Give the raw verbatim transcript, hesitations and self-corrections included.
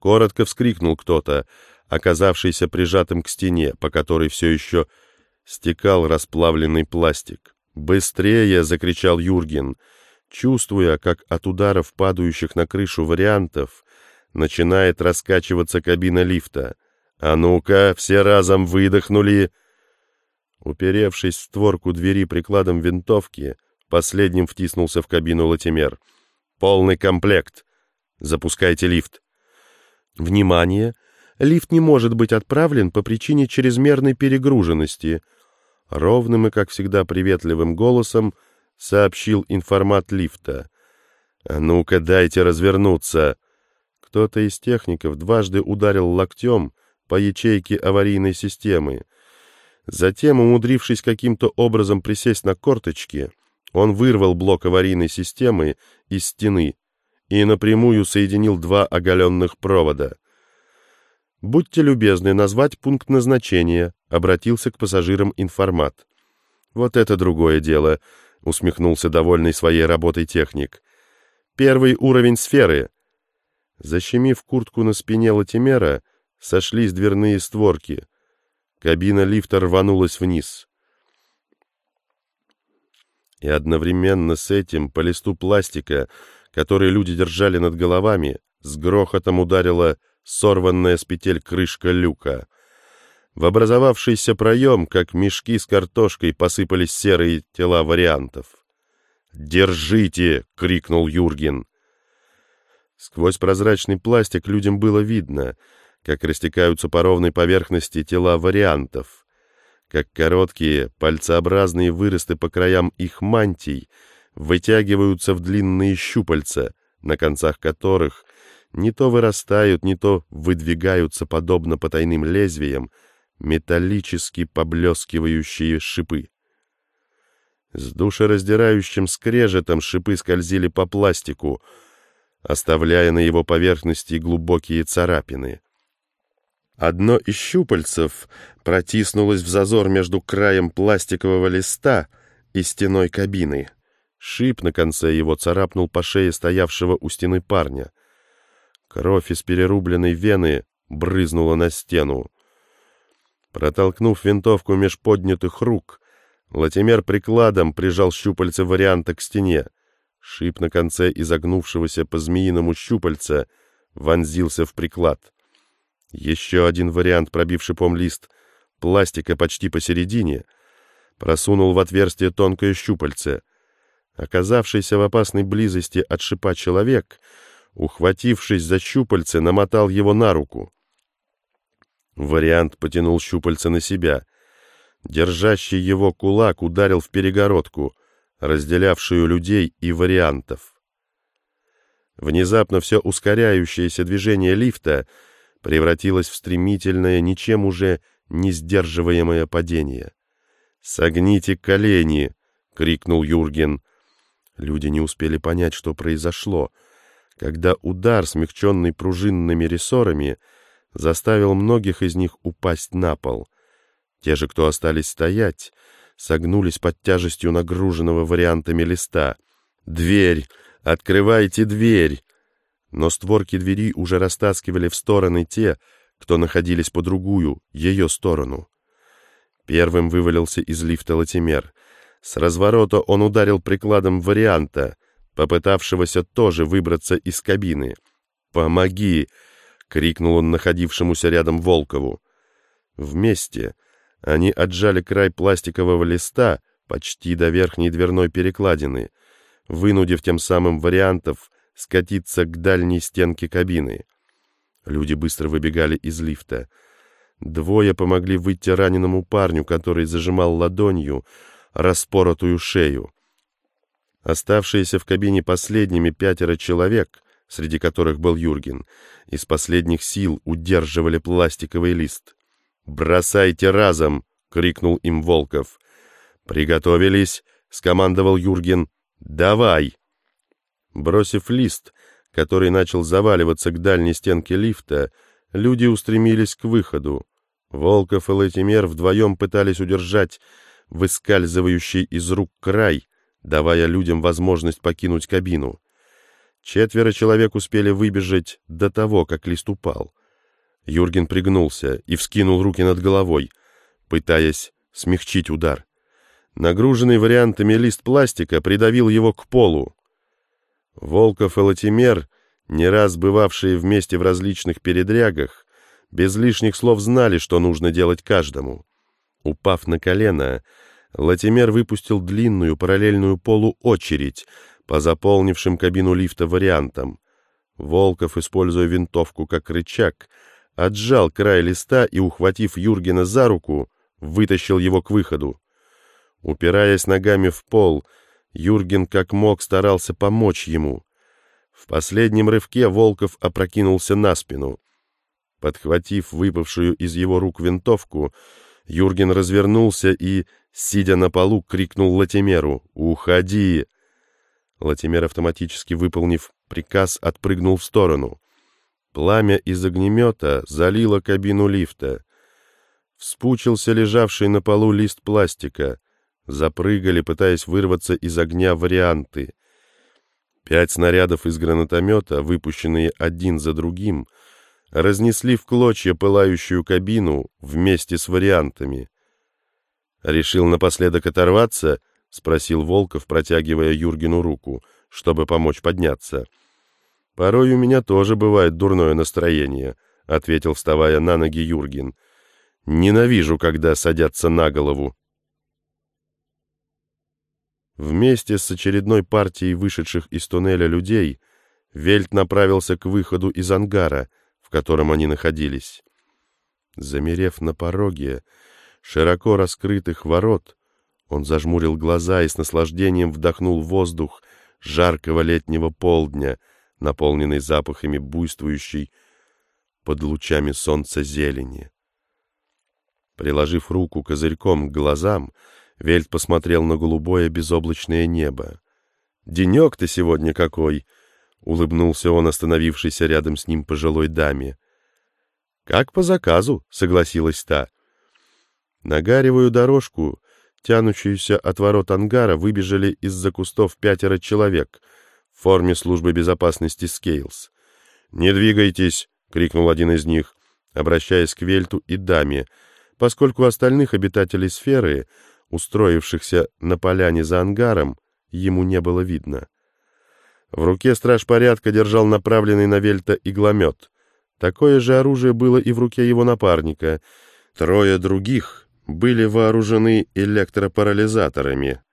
Коротко вскрикнул кто-то, оказавшийся прижатым к стене, по которой все еще стекал расплавленный пластик. «Быстрее!» — закричал Юрген, чувствуя, как от ударов, падающих на крышу вариантов, начинает раскачиваться кабина лифта. «А ну-ка, все разом выдохнули!» Уперевшись в створку двери прикладом винтовки, последним втиснулся в кабину Латимер. «Полный комплект! Запускайте лифт!» «Внимание! Лифт не может быть отправлен по причине чрезмерной перегруженности», — ровным и, как всегда, приветливым голосом сообщил информат лифта. «А ну-ка, дайте развернуться!» Кто-то из техников дважды ударил локтем по ячейке аварийной системы. Затем, умудрившись каким-то образом присесть на корточки, он вырвал блок аварийной системы из стены и напрямую соединил два оголенных провода. «Будьте любезны назвать пункт назначения», — обратился к пассажирам информат. «Вот это другое дело», — усмехнулся довольный своей работой техник. «Первый уровень сферы». Защемив куртку на спине Латимера, сошлись дверные створки. Кабина лифта рванулась вниз. И одновременно с этим по листу пластика, который люди держали над головами, с грохотом ударила сорванная с петель крышка люка. В образовавшийся проем, как мешки с картошкой, посыпались серые тела вариантов. «Держите!» — крикнул Юрген. Сквозь прозрачный пластик людям было видно, как растекаются по ровной поверхности тела вариантов, как короткие пальцеобразные выросты по краям их мантий вытягиваются в длинные щупальца, на концах которых не то вырастают, не то выдвигаются, подобно потайным лезвиям, металлически поблескивающие шипы. С душераздирающим скрежетом шипы скользили по пластику, оставляя на его поверхности глубокие царапины. Одно из щупальцев протиснулось в зазор между краем пластикового листа и стеной кабины. Шип на конце его царапнул по шее стоявшего у стены парня. Кровь из перерубленной вены брызнула на стену. Протолкнув винтовку меж поднятых рук, Латимер прикладом прижал щупальце варианта к стене. Шип на конце изогнувшегося по-змеиному щупальца вонзился в приклад. Еще один вариант, пробив шипом лист пластика почти посередине, просунул в отверстие тонкое щупальце. Оказавшийся в опасной близости от шипа человек, ухватившись за щупальце, намотал его на руку. Вариант потянул щупальце на себя. Держащий его кулак ударил в перегородку, разделявшую людей и вариантов. Внезапно все ускоряющееся движение лифта превратилось в стремительное, ничем уже не сдерживаемое падение. «Согните колени!» — крикнул Юрген. Люди не успели понять, что произошло, когда удар, смягченный пружинными рессорами, заставил многих из них упасть на пол. Те же, кто остались стоять, согнулись под тяжестью нагруженного вариантами листа. «Дверь! Открывайте дверь!» Но створки двери уже растаскивали в стороны те, кто находились по другую, ее сторону. Первым вывалился из лифта Латимер. С разворота он ударил прикладом варианта, попытавшегося тоже выбраться из кабины. «Помоги!» — крикнул он находившемуся рядом Волкову. Вместе они отжали край пластикового листа почти до верхней дверной перекладины, вынудив тем самым вариантов скатиться к дальней стенке кабины. Люди быстро выбегали из лифта. Двое помогли выйти раненому парню, который зажимал ладонью распоротую шею. Оставшиеся в кабине последними пятеро человек, среди которых был Юрген, из последних сил удерживали пластиковый лист. «Бросайте разом!» — крикнул им Волков. «Приготовились!» — скомандовал Юрген. «Давай!» Бросив лист, который начал заваливаться к дальней стенке лифта, люди устремились к выходу. Волков и Латимер вдвоем пытались удержать выскальзывающий из рук край, давая людям возможность покинуть кабину. Четверо человек успели выбежать до того, как лист упал. Юрген пригнулся и вскинул руки над головой, пытаясь смягчить удар. Нагруженный вариантами лист пластика придавил его к полу. Волков и Латимер, не раз бывавшие вместе в различных передрягах, без лишних слов знали, что нужно делать каждому. Упав на колено, Латимер выпустил длинную параллельную полу очередь по заполнившим кабину лифта вариантам. Волков, используя винтовку как рычаг, отжал край листа и, ухватив Юргена за руку, вытащил его к выходу. Упираясь ногами в пол, Юрген как мог старался помочь ему. В последнем рывке Волков опрокинулся на спину. Подхватив выпавшую из его рук винтовку, Юрген развернулся и, сидя на полу, крикнул Латимеру: «Уходи!». Латимер, автоматически выполнив приказ, отпрыгнул в сторону. Пламя из огнемета залило кабину лифта. Вспучился лежавший на полу лист пластика. Запрыгали, пытаясь вырваться из огня варианты. Пять снарядов из гранатомета, выпущенные один за другим, разнесли в клочья пылающую кабину вместе с вариантами. «Решил напоследок оторваться?» — спросил Волков, протягивая Юргену руку, чтобы помочь подняться. «Порой у меня тоже бывает дурное настроение», — ответил, вставая на ноги Юрген. «Ненавижу, когда садятся на голову». Вместе с очередной партией вышедших из туннеля людей Вельт направился к выходу из ангара, в котором они находились. Замерев на пороге широко раскрытых ворот, он зажмурил глаза и с наслаждением вдохнул воздух жаркого летнего полдня, наполненный запахами буйствующей под лучами солнца зелени. Приложив руку козырьком к глазам, Вельт посмотрел на голубое безоблачное небо. «Денек-то сегодня какой!» — улыбнулся он, остановившийся рядом с ним пожилой даме. «Как по заказу», — согласилась та. На гаревую дорожку, тянущуюся от ворот ангара, выбежали из-за кустов пятеро человек в форме службы безопасности Скейлс. «Не двигайтесь!» — крикнул один из них, обращаясь к Вельту и даме, поскольку остальных обитателей сферы, устроившихся на поляне за ангаром, ему не было видно. В руке страж порядка держал направленный на Вельта игломет. Такое же оружие было и в руке его напарника. Трое других были вооружены электропарализаторами.